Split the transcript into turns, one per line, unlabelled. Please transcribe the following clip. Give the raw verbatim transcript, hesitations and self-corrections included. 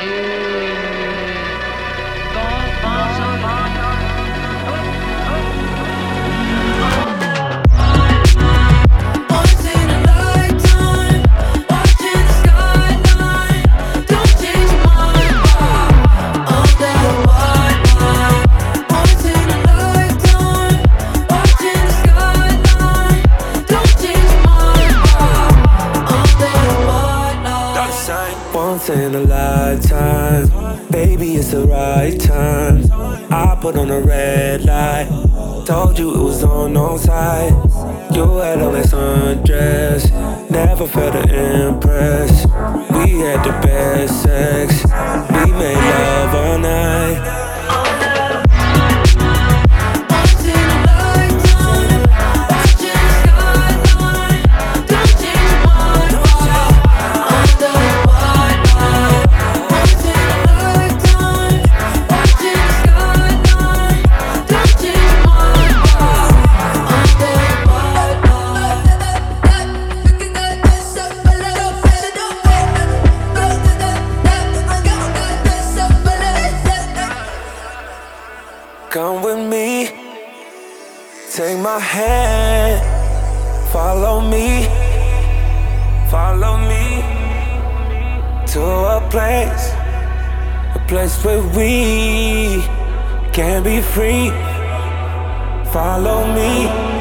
Once in a lifetime, baby, it's the right time. I put on a red light, told you it was on no side. You had on that sundress, never felt to impress. We had the best sex, we made love all night. Come with me, take my hand, follow me, follow me to a place, a place where we can be free. Follow me.